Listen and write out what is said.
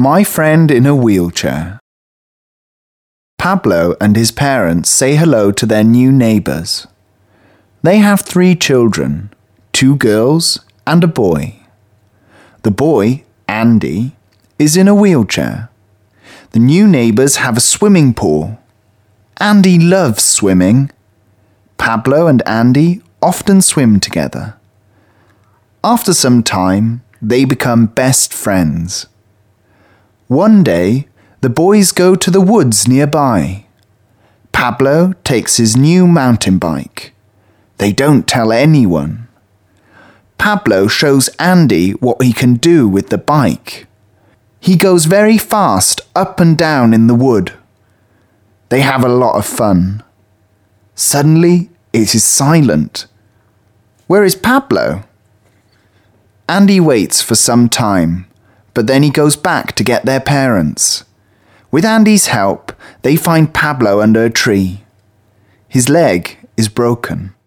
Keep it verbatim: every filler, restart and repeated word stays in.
My friend in a wheelchair. Pablo and his parents say hello to their new neighbours. They have three children, two girls and a boy. The boy, Andy, is in a wheelchair. The new neighbours have a swimming pool. Andy loves swimming. Pablo and Andy often swim together. After some time, they become best friends. One day, the boys go to the woods nearby. Pablo takes his new mountain bike. They don't tell anyone. Pablo shows Andy what he can do with the bike. He goes very fast up and down in the wood. They have a lot of fun. Suddenly, it is silent. Where is Pablo? Andy waits for some time, but then he goes back to get their parents. With Andy's help, they find Pablo under a tree. His leg is broken.